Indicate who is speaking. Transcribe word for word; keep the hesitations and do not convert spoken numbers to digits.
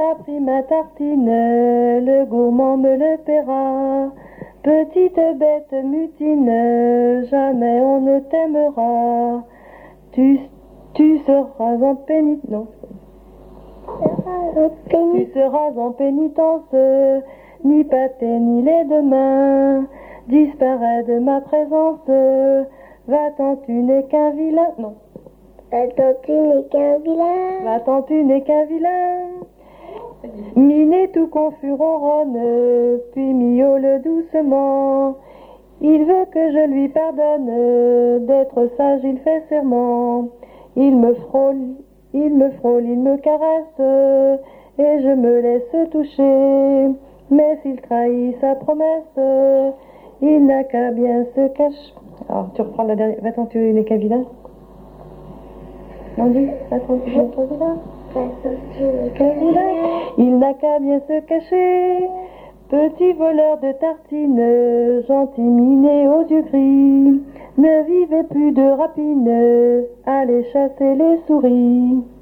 Speaker 1: a pris ma tartine, le gourmand me le paiera. Petite bête mutine, jamais on ne t'aimera. Tu, tu seras en pénitence. Non. Tu seras en pénitence, ni pâté ni lait de main. Disparaît de ma présence, va-t'en tu n'es qu'un vilain. Non.
Speaker 2: Va-t'en tu n'es qu'un vilain.
Speaker 1: Va-t'en tu n'es qu'un vilain. Minet tout confus ronronne, puis miaule doucement. Il veut que je lui pardonne, d'être sage il fait serment. Il me frôle, il me frôle, il me caresse, et je me laisse toucher. Mais s'il trahit sa promesse, il n'a qu'à bien se cacher. Alors tu reprends la dernière. Va-t'en tu n'es qu'un vilain. Non, dis, va-t'en tu n'es qu'un vilain. Il n'a qu'à bien se cacher, petit voleur de tartines, gentil minet aux yeux gris, ne vivez plus de rapines, allez chasser les souris.